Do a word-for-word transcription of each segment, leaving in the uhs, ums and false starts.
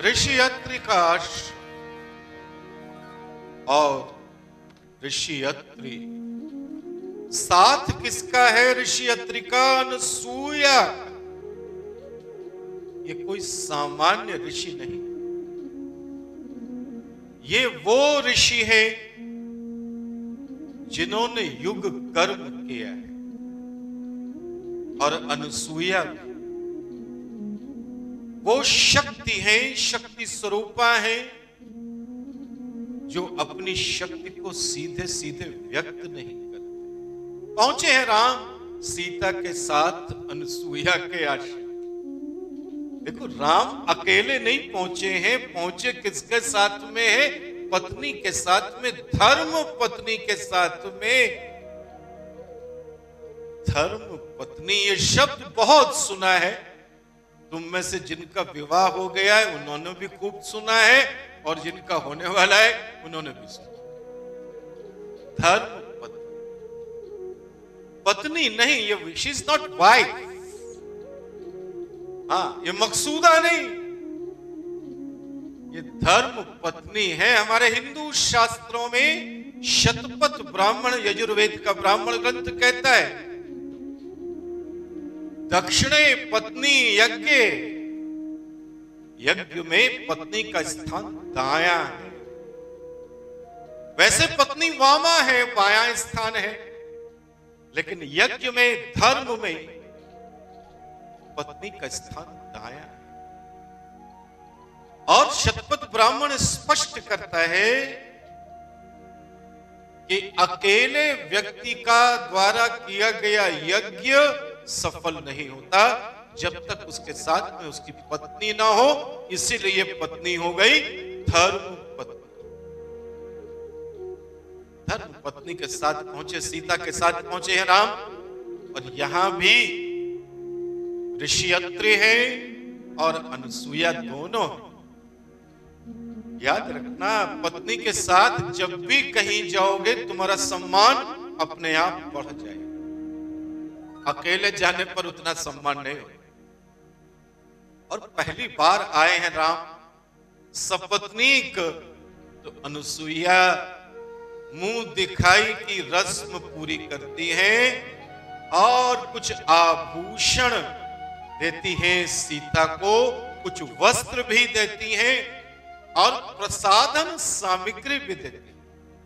ऋषि अत्रि का आश्रम और ऋषि अत्रि साथ किसका है? ऋषि अत्रि का अनसूया। ये कोई सामान्य ऋषि नहीं, ये वो ऋषि है जिन्होंने युग कर्म किया है। और अनसूया वो शक्ति है, शक्ति स्वरूपा है, जो अपनी शक्ति को सीधे सीधे व्यक्त नहीं करते। पहुंचे हैं राम सीता के साथ अनसूया के आश्रम। देखो, राम अकेले नहीं पहुंचे हैं, पहुंचे किसके साथ में है? पत्नी के साथ में, धर्म पत्नी के साथ में। धर्म पत्नी, ये शब्द बहुत सुना है। तुम में से जिनका विवाह हो गया है उन्होंने भी खूब सुना है, और जिनका होने वाला है उन्होंने भी सुना। धर्म पत्नी, पत्नी नहीं, ये शी इज नॉट वाइफ। हाँ, ये मकसूदा नहीं, ये धर्म पत्नी है। हमारे हिंदू शास्त्रों में शतपथ ब्राह्मण, यजुर्वेद का ब्राह्मण ग्रंथ कहता है, दक्षिणे पत्नी यज्ञ, यज्ञ में पत्नी का स्थान दायां है। वैसे पत्नी वामा है, बायां स्थान है, लेकिन यज्ञ में, धर्म में पत्नी का स्थान दायां है। और शतपथ ब्राह्मण स्पष्ट करता है कि अकेले व्यक्ति का द्वारा किया गया यज्ञ सफल नहीं होता जब तक उसके साथ में उसकी पत्नी ना हो। इसीलिए पत्नी हो गई धर्म पत्नी। धर्म पत्नी के साथ पहुंचे, सीता के साथ पहुंचे हैं राम। और यहां भी ऋषि अत्रि है और अनसूया दोनों। याद रखना, पत्नी के साथ जब भी कहीं जाओगे तुम्हारा सम्मान अपने आप बढ़ जाएगा। अकेले जाने पर उतना सम्मान नहीं होगा। और पहली बार आए हैं राम सपत्नीक, तो अनसूया मुंह दिखाई की रस्म पूरी करती हैं और कुछ आभूषण देती हैं सीता को, कुछ वस्त्र भी देती हैं और प्रसाधन सामग्री भी देती हैं।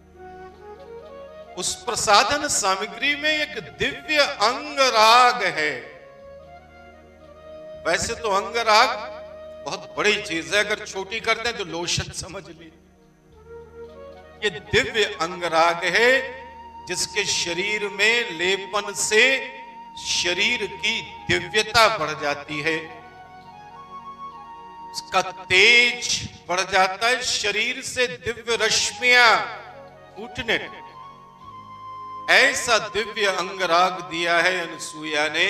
उस प्रसाधन सामग्री में एक दिव्य अंगराग है। वैसे तो अंगराग बहुत बड़ी चीज है, अगर छोटी करते हैं तो लोशन समझ ली। ये दिव्य अंगराग है जिसके शरीर में लेपन से शरीर की दिव्यता बढ़ जाती है, उसका तेज बढ़ जाता है, शरीर से दिव्य रश्मियां फूटने। ऐसा दिव्य अंगराग दिया है अनसूया ने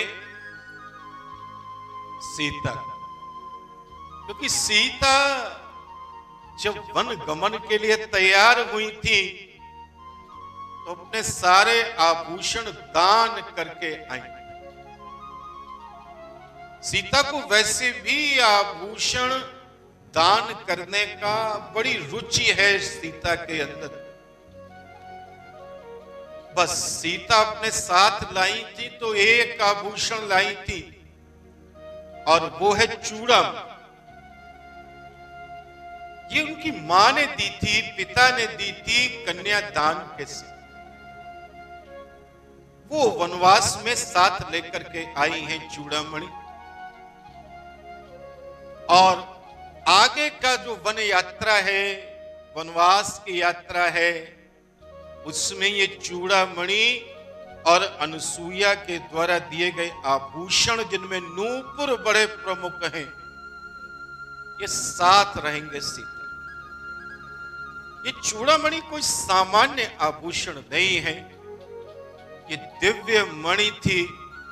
सीता, क्योंकि सीता जब वन गमन के लिए तैयार हुई थी तो अपने सारे आभूषण दान करके आई। सीता को वैसे भी आभूषण दान करने का बड़ी रुचि है सीता के अंदर। बस सीता अपने साथ लाई थी तो एक आभूषण लाई थी, और वो है चूड़म। ये उनकी मां ने दी थी, पिता ने दी थी कन्यादान के से। वो वनवास में साथ लेकर के आई हैं चूड़ामणि। और आगे का जो वन यात्रा है, वनवास की यात्रा है, उसमें ये चूड़ामणि और अनसूया के द्वारा दिए गए आभूषण, जिनमें नूपुर बड़े प्रमुख हैं, ये साथ रहेंगे सीता। ये चूड़ामणि कोई सामान्य आभूषण नहीं है, ये दिव्य मणि थी।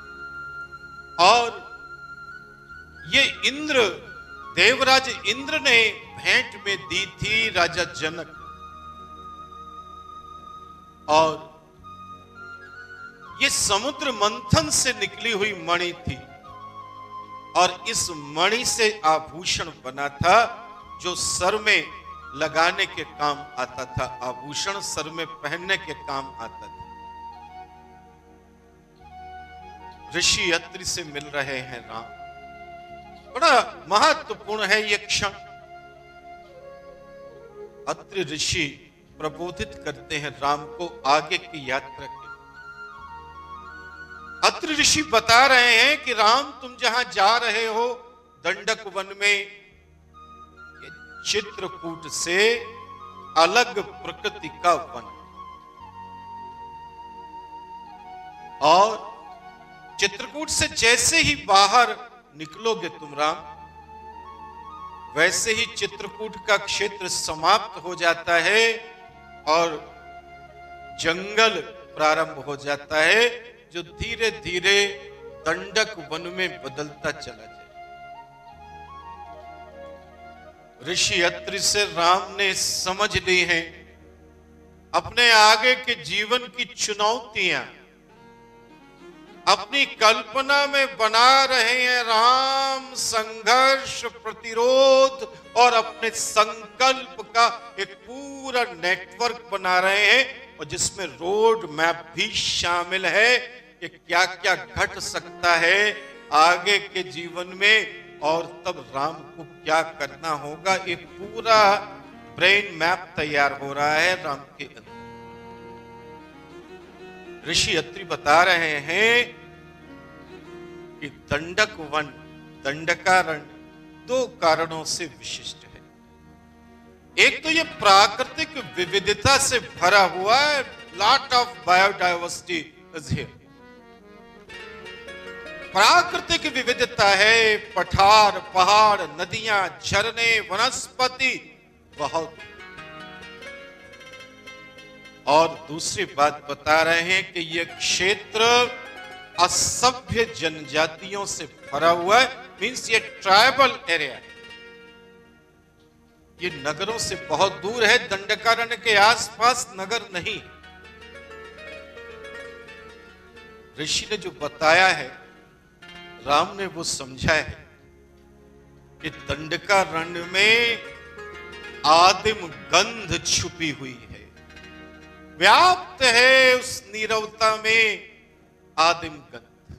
और ये इंद्र, देवराज इंद्र ने भेंट में दी थी राजा जनक। और ये समुद्र मंथन से निकली हुई मणि थी, और इस मणि से आभूषण बना था। जो सर में लगाने के काम आता था, आभूषण सर में पहनने के काम आता था। ऋषि अत्रि से मिल रहे हैं राम। बड़ा महत्वपूर्ण है ये क्षण। अत्रि ऋषि प्रबोधित करते हैं राम को आगे की यात्रा के। अत्रि ऋषि बता रहे हैं कि राम, तुम जहां जा रहे हो दंडक वन में, चित्रकूट से अलग प्रकृति का वन, और चित्रकूट से जैसे ही बाहर निकलोगे तुम राम, वैसे ही चित्रकूट का क्षेत्र समाप्त हो जाता है और जंगल प्रारंभ हो जाता है, जो धीरे धीरे दंडक वन में बदलता चला जाए। ऋषि अत्रि से राम ने समझ ली हैं अपने आगे के जीवन की चुनौतियां, अपनी कल्पना में बना रहे हैं राम संघर्ष, प्रतिरोध और अपने संकल्प का एक पूरा नेटवर्क बना रहे हैं, और जिसमें रोड मैप भी शामिल है कि क्या क्या घट सकता है आगे के जीवन में, और तब राम को क्या करना होगा। एक पूरा ब्रेन मैप तैयार हो रहा है राम के अंदर। ऋषि अत्रि बता रहे हैं कि दंडक वन, दंडकारण्य दो कारणों से विशिष्ट है। एक तो ये प्राकृतिक विविधता से भरा हुआ है, lot of biodiversity is here. प्राकृतिक विविधता है, पठार, पहाड़, नदियां, झरने, वनस्पति बहुत। और दूसरी बात बता रहे हैं कि यह क्षेत्र असभ्य जनजातियों से भरा हुआ है, मीन्स ये ट्राइबल एरिया है। ये नगरों से बहुत दूर है, दंडकारण्य के आसपास नगर नहीं। ऋषि ने जो बताया है, राम ने वो समझा है कि दंडकारण्य में आदिम गंध छुपी हुई है, व्याप्त है उस नीरवता में आदिम गंध।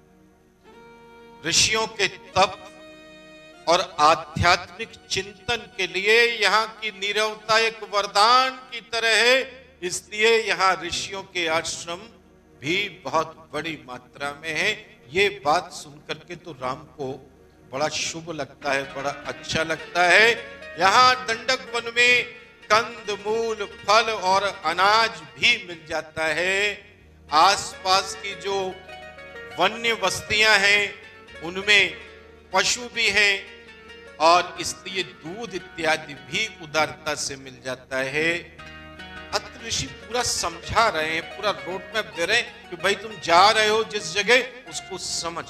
ऋषियों के तप और आध्यात्मिक चिंतन के लिए यहाँ की नीरवता एक वरदान की तरह है, इसलिए यहाँ ऋषियों के आश्रम भी बहुत बड़ी मात्रा में है। ये बात सुनकर के तो राम को बड़ा शुभ लगता है, बड़ा अच्छा लगता है। यहाँ दंडक वन में कंद मूल, फल और अनाज भी मिल जाता है। आसपास की जो वन्य बस्तियां हैं उनमें पशु भी हैं, और इसलिए दूध इत्यादि भी उदारता से मिल जाता है। अत्रि ऋषि पूरा समझा रहे हैं, पूरा रोड मैप दे रहे हैं कि भाई तुम जा रहे हो जिस जगह उसको समझ।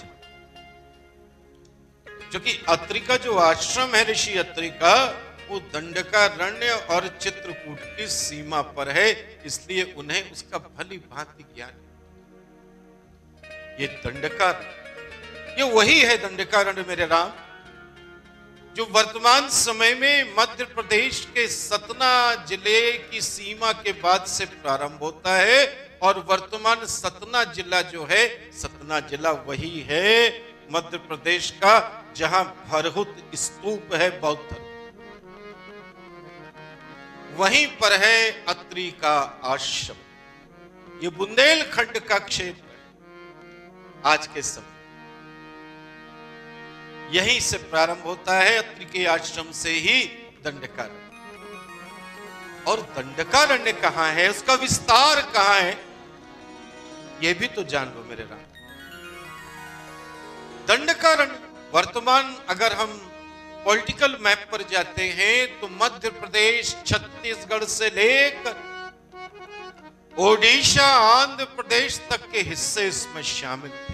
जो कि अत्रि का जो आश्रम है ऋषि अत्रि का, वो दंडकारण्य और चित्रकूट की सीमा पर है, इसलिए उन्हें उसका भली भांति ज्ञान। ये दंडकार, ये वही है दंडकारण्य मेरे राम, जो वर्तमान समय में मध्य प्रदेश के सतना जिले की सीमा के बाद से प्रारंभ होता है, और वर्तमान सतना जिला जो है, सतना जिला वही है मध्य प्रदेश का जहां भरहुत स्तूप है बौद्ध धर्म। वहीं पर है अत्रि का आश्रम। ये बुंदेलखंड का क्षेत्र है आज के समय। यहीं से प्रारंभ होता है, अत्रि के आश्रम से ही दंडकारण्य। और दंडकारण्य कहां है, उसका विस्तार कहां है, यह भी तो जान लो मेरे राम। दंडकारण्य वर्तमान अगर हम पॉलिटिकल मैप पर जाते हैं तो मध्य प्रदेश, छत्तीसगढ़ से लेकर ओडिशा, आंध्र प्रदेश तक के हिस्से इसमें शामिल थे।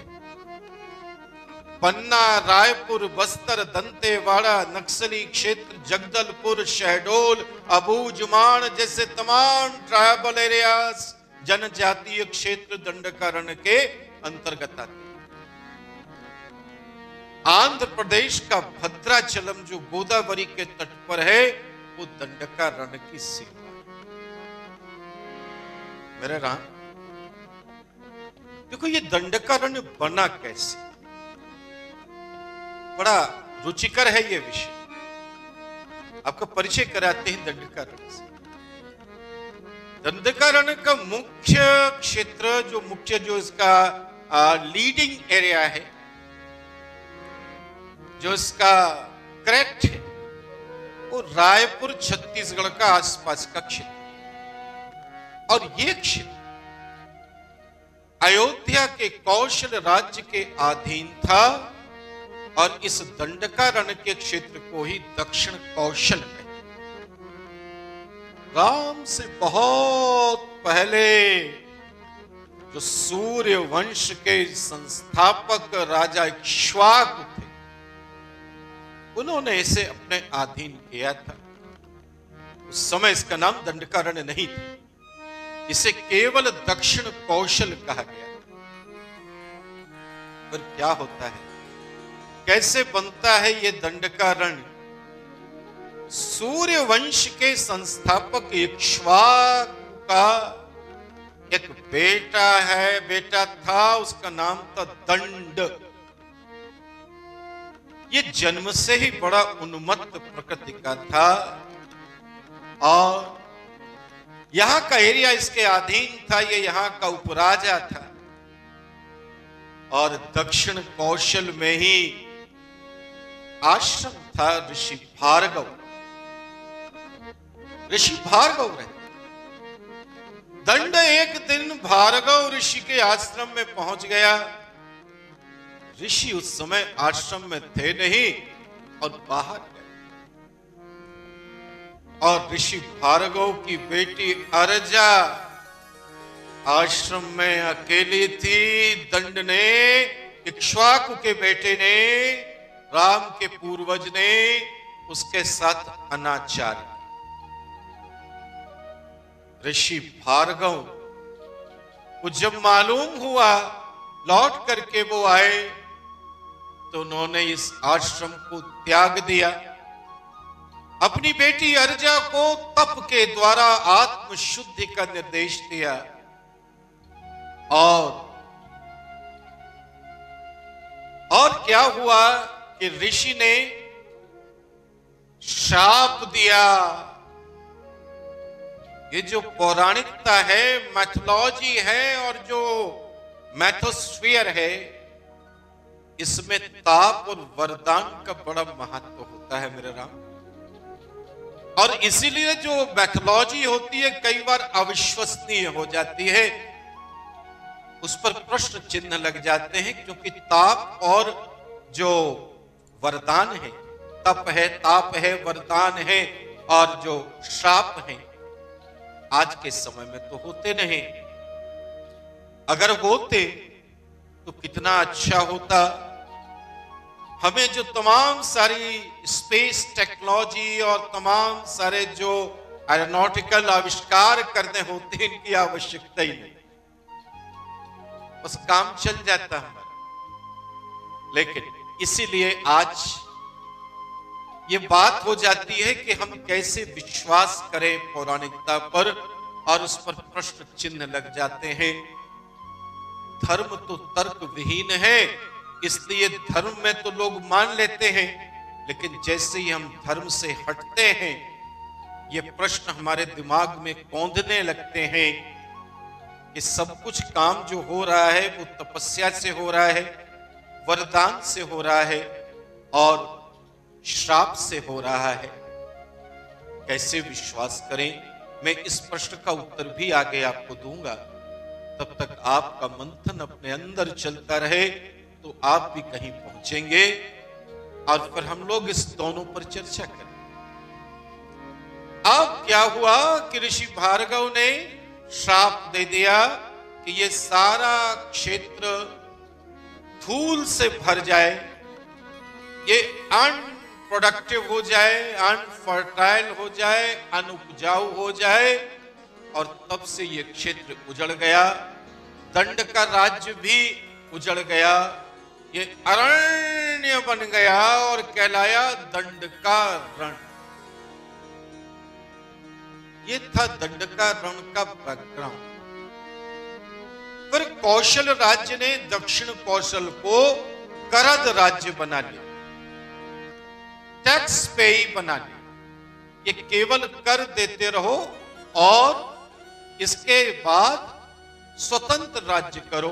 पन्ना, रायपुर, बस्तर, दंतेवाड़ा, नक्सली क्षेत्र, जगदलपुर, शहडोल, अबूझमाड़ जैसे तमाम ट्राइबल एरियाज, जनजातीय क्षेत्र दंडकारण्य के अंतर्गत आते हैं। आंध्र प्रदेश का भद्राचलम जो गोदावरी के तट पर है, वो दंडकारण्य की सीमा है। मेरे राम, देखो ये दंडकारण्य बना कैसे, बड़ा रुचिकर है ये विषय। आपका परिचय कराते हैं दंडकारण्य से। दंडकारण्य का मुख्य क्षेत्र, जो मुख्य जो इसका लीडिंग एरिया है, जो इसका करेक्ट है, वो रायपुर छत्तीसगढ़ का आसपास का क्षेत्र। और ये क्षेत्र अयोध्या के कौशल राज्य के अधीन था, और इस दंडकारण्य के क्षेत्र को ही दक्षिण कौशल कहते हैं। राम से बहुत पहले जो सूर्य वंश के संस्थापक राजा इक्ष्वाकु थे, उन्होंने इसे अपने अधीन किया था। उस समय इसका नाम दंडकारण्य नहीं था, इसे केवल दक्षिण कौशल कहा गया। पर क्या होता है, कैसे बनता है ये दंडकारण्य? सूर्य वंश के संस्थापक इक्ष्वाकु का एक बेटा है, बेटा था, उसका नाम था दंड। ये जन्म से ही बड़ा उन्मत्त प्रकृति का था, और यहां का एरिया इसके अधीन था। ये यहां का उपराजा था, और दक्षिण कौशल में ही आश्रम था ऋषि भार्गव। ऋषि भार्गव रहते। दंड एक दिन भार्गव ऋषि के आश्रम में पहुंच गया। ऋषि उस समय आश्रम में थे नहीं और बाहर गए, और ऋषि भार्गव की बेटी अरजा आश्रम में अकेली थी। दंड ने, इक्ष्वाकु के बेटे ने, राम के पूर्वज ने उसके साथ अनाचार किया। ऋषि भार्गव को जब मालूम हुआ, लौट करके वो आए, तो उन्होंने इस आश्रम को त्याग दिया। अपनी बेटी अर्जा को तप के द्वारा आत्मशुद्धि का निर्देश दिया, और और क्या हुआ कि ऋषि ने श्राप दिया। ये जो पौराणिकता है, मैथोलॉजी है, और जो मैथोस्फीयर है, इसमें ताप और वरदान का बड़ा महत्व होता है मेरे राम। और इसीलिए जो मैथोलॉजी होती है कई बार अविश्वसनीय हो जाती है, उस पर प्रश्न चिन्ह लग जाते हैं, क्योंकि ताप और जो वरदान है, तप है, ताप है, वरदान है, और जो श्राप है, आज के समय में तो होते नहीं। अगर होते तो कितना अच्छा होता। हमें जो तमाम सारी स्पेस टेक्नोलॉजी और तमाम सारे जो एरोनॉटिकल आविष्कार करने होते हैं, इनकी आवश्यकता ही नहीं, बस काम चल जाता हमारा। लेकिन इसीलिए आज ये बात हो जाती है कि हम कैसे विश्वास करें पौराणिकता पर, और उस पर प्रश्न चिन्ह लग जाते हैं। धर्म तो तर्क विहीन है, इसलिए धर्म में तो लोग मान लेते हैं, लेकिन जैसे ही हम धर्म से हटते हैं, ये प्रश्न हमारे दिमाग में कौंधने लगते हैं कि सब कुछ काम जो हो रहा है वो तपस्या से हो रहा है, वरदान से हो रहा है, और श्राप से हो रहा है। कैसे विश्वास करें? मैं इस प्रश्न का उत्तर भी आगे आपको दूंगा। तब तक आपका मंथन अपने अंदर चलता रहे, तो आप भी कहीं पहुंचेंगे, और फिर हम लोग इस दोनों पर चर्चा करें। अब क्या हुआ कि ऋषि भार्गव ने श्राप दे दिया कि ये सारा क्षेत्र धूल से भर जाए, ये अनप्रोडक्टिव हो जाए, अनफर्टाइल हो जाए, अनुपजाऊ हो जाए, और तब से ये क्षेत्र उजड़ गया। दंड का राज्य भी उजड़ गया। ये अरण्य अरण्य बन गया और कहलाया दंडकारण्य। ये था दंडकारण्य का बैकग्राउंड। फिर कौशल राज्य ने दक्षिण कौशल को करद राज्य बना लिया, टैक्स पेई बना लिया। ये केवल कर देते रहो और इसके बाद स्वतंत्र राज्य करो।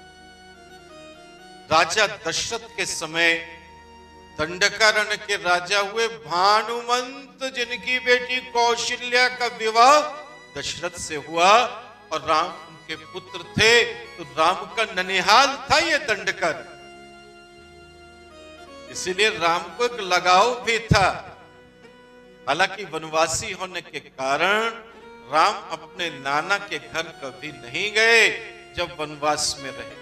राजा दशरथ के समय दंडकारण्य के राजा हुए भानुमंत, जिनकी बेटी कौशल्या का विवाह दशरथ से हुआ और राम उनके पुत्र थे, तो राम का ननिहाल था ये दंडकारण्य। इसीलिए राम को एक लगाव भी था। हालांकि वनवासी होने के कारण राम अपने नाना के घर कभी नहीं गए जब वनवास में रहे।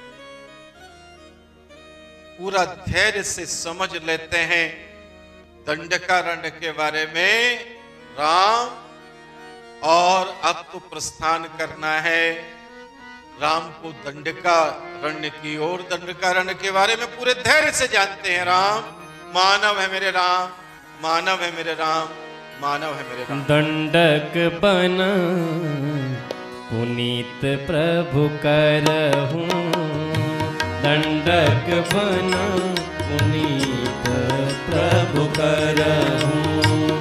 पूरा धैर्य से समझ लेते हैं दंडकारण्य के बारे में राम, और अब तो प्रस्थान करना है राम को दंडकारण्य की ओर। दंडकारण्य के बारे में पूरे धैर्य से जानते हैं। राम मानव है मेरे राम, मानव है मेरे राम, मानव है मेरे राम। दंडक बन पुनीत प्रभु करहूं, दंडक बन पुनीत प्रभु करहूं,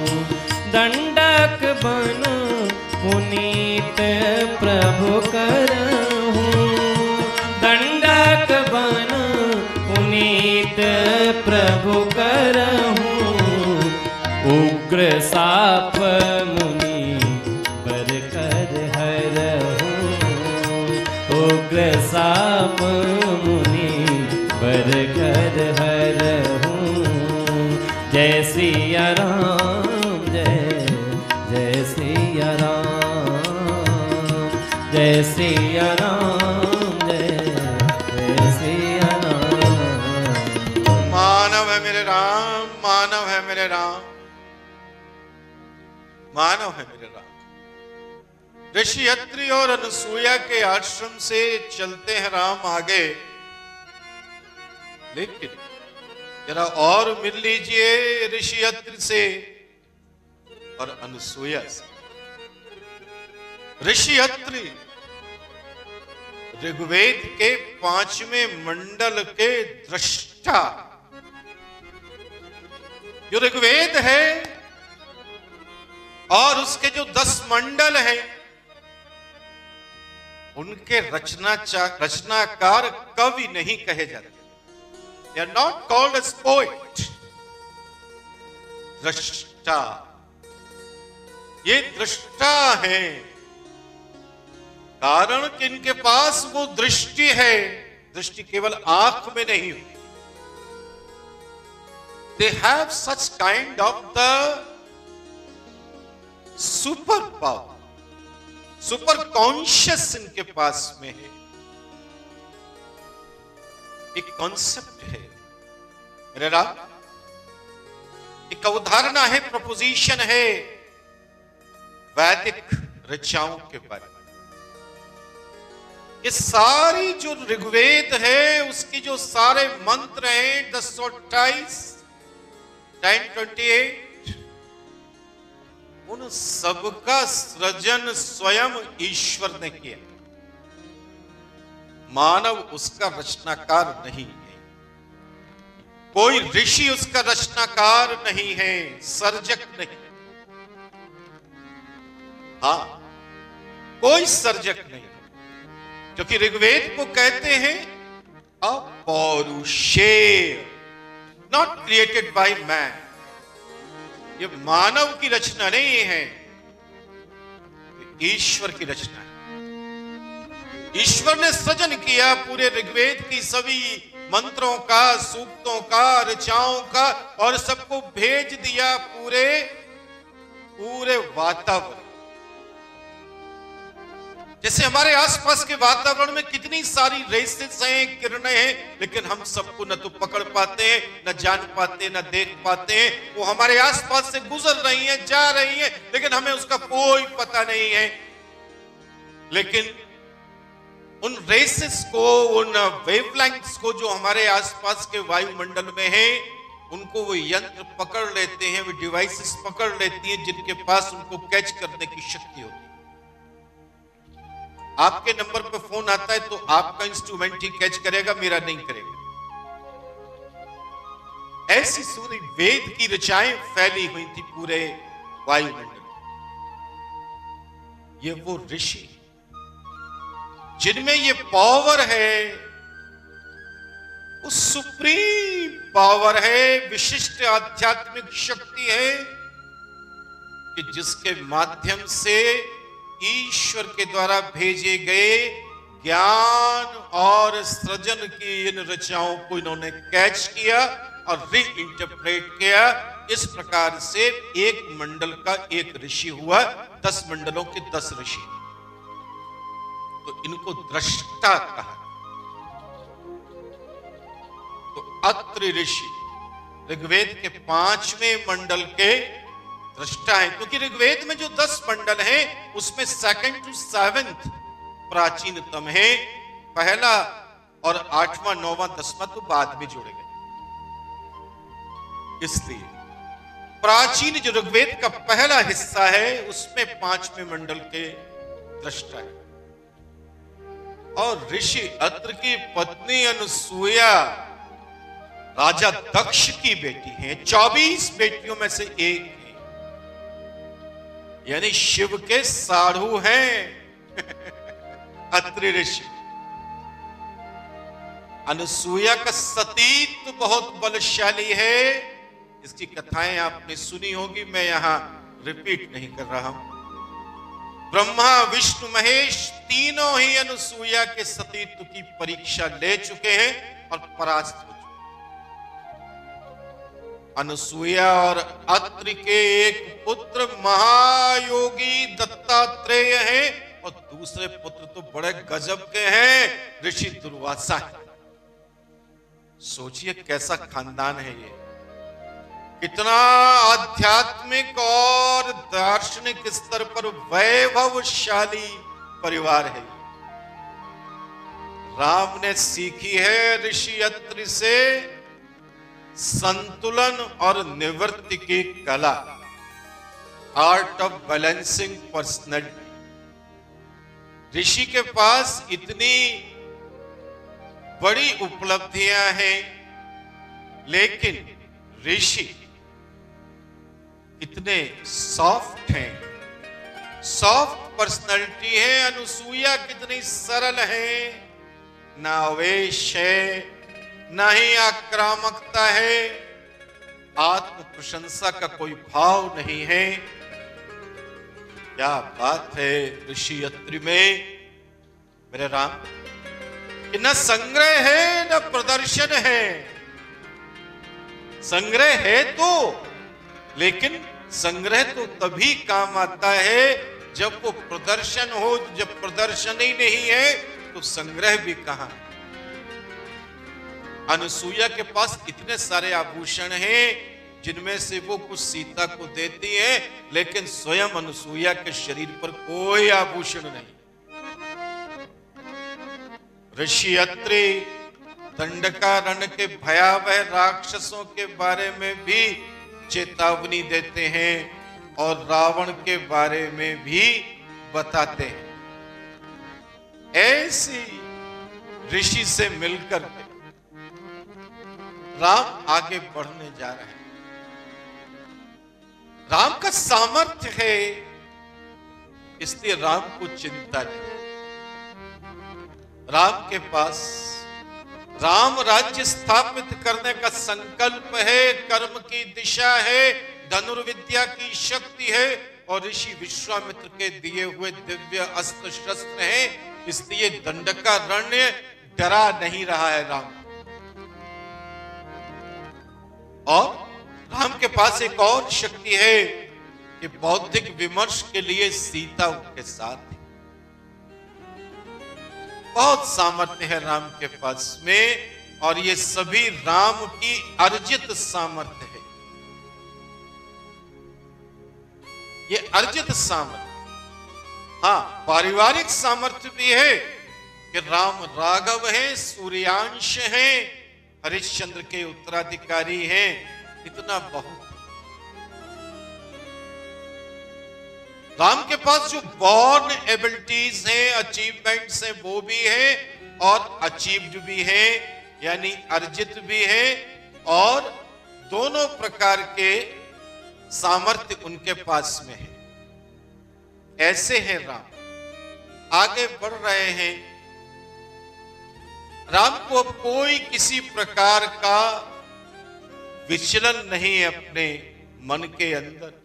दंडक बन पुनीत प्रभु करहूं, दंडक बन पुनीत प्रभु करहूं, उग्र साप मुनि बर कर हरहूं, उग्र साप मुनि बर कर हरहूं। जय सिया राम, जय जय सिया राम, जय सिया राम, जय जय सिया राम। मानव है मेरे राम, मानव है मेरे राम, मानव है मेरे राम। ऋषि अत्रि और अनुसूया के आश्रम से चलते हैं राम आगे, लेकिन जरा और मिल लीजिए ऋषि अत्रि से और अनुसूया से। ऋषि अत्रि ऋग्वेद के पांचवें मंडल के दृष्टा। जो ऋग्वेद है और उसके जो दस मंडल हैं उनके रचना रचनाकार कवि नहीं कहे जाते। They are not called as poet. दृष्टा, ये दृष्टा है कारण कि इनके पास वो दृष्टि है। दृष्टि केवल आंख में नहीं हुई। They have such kind of the super power, super conscious इनके पास में है। एक कॉन्सेप्ट है मेरे राम, एक अवधारणा है, प्रपोजिशन है वैदिक ऋचाओं के बारे में। ये सारी जो ऋग्वेद है उसकी जो सारे मंत्र हैं दस सौ अट्ठाईस नाइन ट्वेंटी एट, उन सबका सृजन स्वयं ईश्वर ने किया। मानव उसका रचनाकार नहीं है, कोई ऋषि उसका रचनाकार नहीं है, सर्जक नहीं। हाँ, कोई सर्जक नहीं, क्योंकि ऋग्वेद को कहते हैं अपौरुषेय, नॉट क्रिएटेड बाय मैन। ये मानव की रचना नहीं है, ईश्वर की रचना है। ईश्वर ने सृजन किया पूरे ऋग्वेद की सभी मंत्रों का, सूक्तों का, ऋचाओं का, और सबको भेज दिया पूरे पूरे वातावरण। जैसे हमारे आसपास के वातावरण में कितनी सारी रेसेस हैं, किरणें हैं, लेकिन हम सबको न तो पकड़ पाते हैं, न जान पाते, न देख पाते हैं। वो हमारे आसपास से गुजर रही हैं, जा रही हैं, लेकिन हमें उसका कोई पता नहीं है। लेकिन उन रेसेस को, उन वेवलेंथ्स को जो हमारे आसपास के वायुमंडल में है, उनको वो यंत्र पकड़ लेते हैं, वो डिवाइसेस पकड़ लेती हैं जिनके पास उनको कैच करने की शक्ति होती है। आपके नंबर पे फोन आता है तो आपका इंस्ट्रूमेंट ही कैच करेगा, मेरा नहीं करेगा। ऐसी सूरी वेद की ऋचाएं फैली हुई थी पूरे वायुमंडल। ये वो ऋषि जिनमें ये पावर है, वो सुप्रीम पावर है, विशिष्ट आध्यात्मिक शक्ति है कि जिसके माध्यम से ईश्वर के द्वारा भेजे गए ज्ञान और सृजन की इन रचनाओं को इन्होंने कैच किया और री इंटरप्रेट किया। इस प्रकार से एक मंडल का एक ऋषि हुआ, दस मंडलों के दस ऋषि, तो इनको दृष्टा कहा। तो अत्रि ऋषि ऋग्वेद के पांचवें मंडल के दृष्टा है, क्योंकि ऋग्वेद में जो दस मंडल हैं उसमें सेकंड टू सेवेंथ प्राचीनतम है। पहला और आठवां, नौवां, दसवां तो बाद में जोड़े गए। इसलिए प्राचीन जो ऋग्वेद का पहला हिस्सा है उसमें पांचवें मंडल के दृष्टा है। और ऋषि अत्रि की पत्नी अनुसूया राजा दक्ष की बेटी है, चौबीस बेटियों में से एक है, यानी शिव के साढ़ू हैं अत्रि ऋषि। अनुसूया का सतीत्व बहुत बलशाली है, इसकी कथाएं आपने सुनी होगी, मैं यहां रिपीट नहीं कर रहा हूं। ब्रह्मा विष्णु महेश तीनों ही अनुसूया के सतीत्व की परीक्षा ले चुके हैं और परास्त हो चुके। अनुसूया और अत्रि के एक पुत्र महायोगी दत्तात्रेय हैं और दूसरे पुत्र तो बड़े गजब के हैं, ऋषि दुर्वासा है। सोचिए कैसा खानदान है ये, कितना आध्यात्मिक और दार्शनिक स्तर पर वैभवशाली परिवार है। राम ने सीखी है ऋषि अत्रि से संतुलन और निवृत्ति की कला, आर्ट ऑफ बैलेंसिंग पर्सनैलिटी। ऋषि के पास इतनी बड़ी उपलब्धियां हैं, लेकिन ऋषि कितने सॉफ्ट हैं, सॉफ्ट पर्सनैलिटी है। अनुसूया कितनी सरल है, ना आवेश है, ना ही आक्रामकता है, आत्म प्रशंसा का कोई भाव नहीं है। क्या बात है ऋषि अत्रि में, मेरे राम, कि न संग्रह है न प्रदर्शन है। संग्रह है तो, लेकिन संग्रह तो तभी काम आता है जब वो प्रदर्शन हो। जब प्रदर्शन ही नहीं है तो संग्रह भी कहां। अनुसूया के पास इतने सारे आभूषण हैं जिनमें से वो कुछ सीता को देती है, लेकिन स्वयं अनुसूया के शरीर पर कोई आभूषण नहीं। ऋषि अत्रि दंडकारण्य के भयावह राक्षसों के बारे में भी चेतावनी देते हैं और रावण के बारे में भी बताते हैं। ऐसी ऋषि से मिलकर के राम आगे बढ़ने जा रहे हैं। राम का सामर्थ्य है, इसलिए राम को चिंता नहीं। राम के पास राम राज्य स्थापित करने का संकल्प है, कर्म की दिशा है, धनुर्विद्या की शक्ति है और ऋषि विश्वामित्र के दिए हुए दिव्य अस्त्र शस्त्र हैं, इसलिए दंडकारण्य डरा नहीं रहा है राम। और राम के पास एक और शक्ति है कि बौद्धिक विमर्श के लिए सीता उनके साथ है। बहुत सामर्थ्य है राम के पास में, और ये सभी राम की अर्जित सामर्थ्य है। ये अर्जित सामर्थ्य, हाँ पारिवारिक सामर्थ्य भी है, कि राम राघव हैं, सूर्यांश हैं, हरिश्चंद्र के उत्तराधिकारी हैं, इतना बहुत। राम के पास जो बॉर्न एबिलिटीज हैं, अचीवमेंट्स हैं, वो भी हैं और अचीव्ड भी हैं, यानी अर्जित भी है, और दोनों प्रकार के सामर्थ्य उनके पास में है। ऐसे हैं राम, आगे बढ़ रहे हैं। राम को अब कोई किसी प्रकार का विचलन नहीं है अपने मन के अंदर।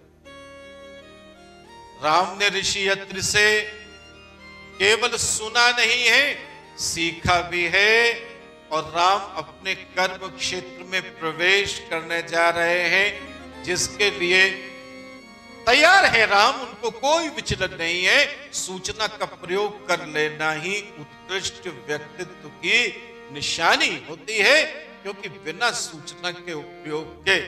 राम ने ऋषि यत्र से केवल सुना नहीं है, सीखा भी है, और राम अपने कर्म क्षेत्र में प्रवेश करने जा रहे हैं, जिसके लिए तैयार है राम। उनको कोई विचलन नहीं है। सूचना का प्रयोग कर लेना ही उत्कृष्ट व्यक्तित्व की निशानी होती है, क्योंकि बिना सूचना के उपयोग के,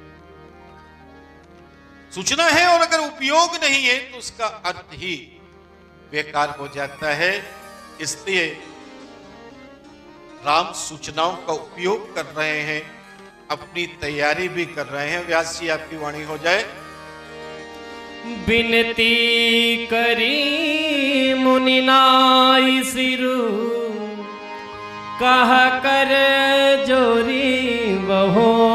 सूचना है और अगर उपयोग नहीं है तो उसका अर्थ ही बेकार हो जाता है। इसलिए राम सूचनाओं का उपयोग कर रहे हैं, अपनी तैयारी भी कर रहे हैं। व्यास जी आपकी वाणी हो जाए। बिनती करी मुनि नाई सिरु, कह कर जोरी बहोरी,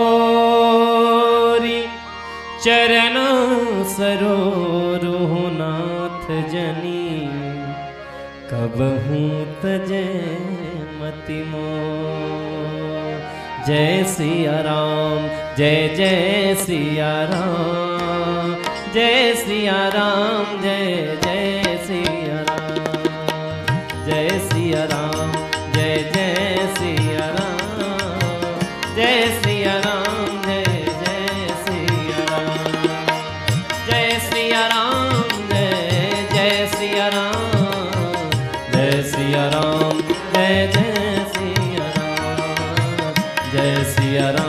चरण सरोरुह नाथ जनी, कबहू तजै मति मोर। जय सिया राम, जय जय सिया राम, जय सिया राम, जय जय सिया राम, जय सिया राम, जय जय सिया राम, जय सिया राम, जय जय सिया राम, जय सिया राम, जय जय सिया राम, जय सिया राम, जय जय सिया राम, जय सिया राम।